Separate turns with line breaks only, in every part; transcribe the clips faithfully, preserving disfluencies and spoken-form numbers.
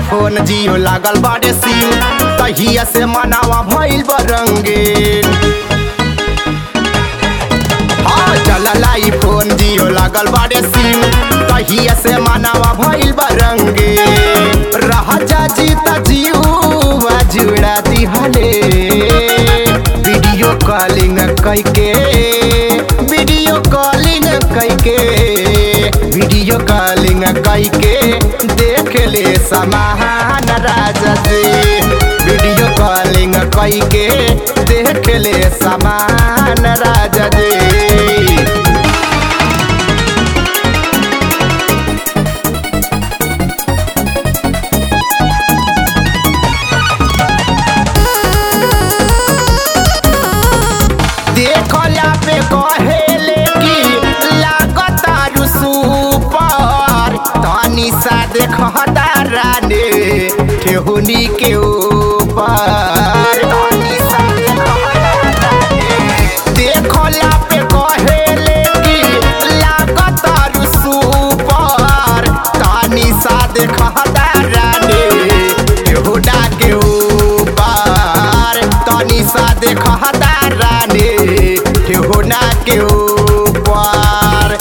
Phone जियो लागल बाड़े SIM तहिया से मनावा भइल बरंगीन। हाँ चलला ई फोन जियो लागल बाड़े सिम तहिया से मनावा भइल बरंगीन। राजा जी त जीवा जुड़ा दिहले वीडियो कॉलिंग कैके वीडियो कॉलिंग कैके वीडियो कॉलिंग कैके देख ले समान राजा जी। वीडियो कॉलिंग कैके देख ले समान राजा जी। देखला पे कहेले कि लागतारू सुपर तनी सा देखता राने ठेहुनी के ऊपर। देखला पे कहेले कि लागतारू सुपर तनी सा देखता राने ठेहुना के ऊपर। तनी सा देखता राने ठेहुना के ऊपर।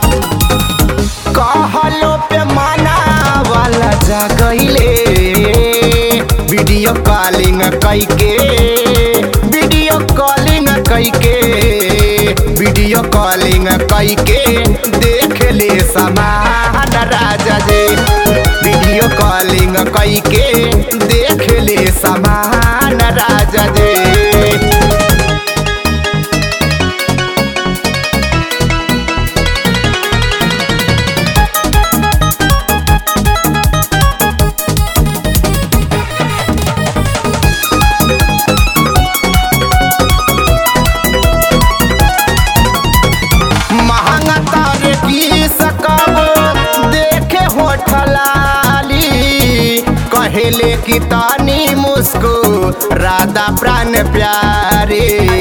कहलो पे माना वाला जा गईले वीडियो कॉलिंग कैके वीडियो कॉलिंग कैके वीडियो कॉलिंग कैके देख ले समान राजा जी। वीडियो कॉलिंग कैके देख ले समान राजा जी। महंगा तारे की सकब देखे होठलाली कहेले कि तानी मुस्को राधा प्राण प्यारे।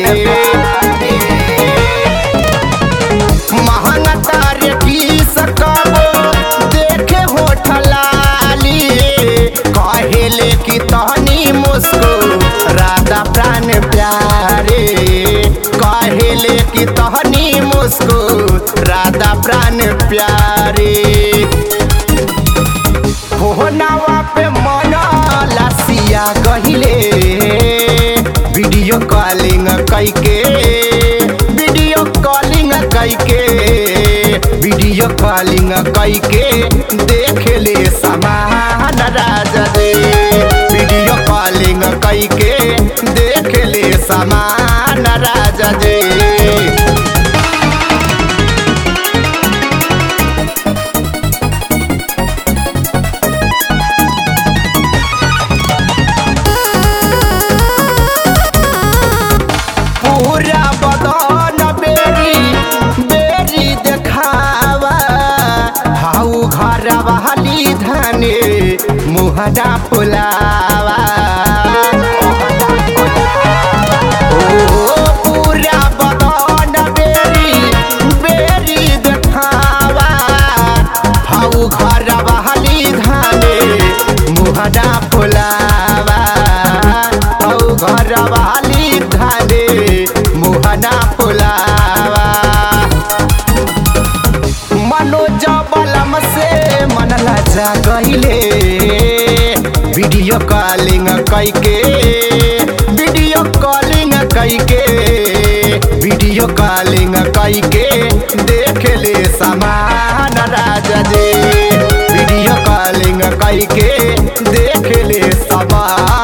महंगा तारे की सकब देखे होठलाली कहेले कि तानी मुस्को राधा प्राण प्यारे। कहेले कि तहनी मुस्को राधा प्राण प्यारे। फोनवा पे मन लसिया गहिले वीडियो कॉलिंग कैके वीडियो कॉलिंग कैके वीडियो कॉलिंग कैके देख ले समान राजा जी। वीडियो कॉलिंग कैके देख ले समान राजा जी। पूरा बदन बेरी बेरी देखावा हाउ घर वाली धने मुहना फुलावा। पूरा बदन बेरी बेरी देखावा हाउ घर वाली धने मुहना फुलावा। हाउ घर वाली धने मुहना फुलावा। मनोज बलम से मन लजा गईले वीडियो कॉलिंग कैके वीडियो कॉलिंग कैके वीडियो कॉलिंग कैके देख ले समान राजा जी। वीडियो कॉलिंग कैके देख ले समान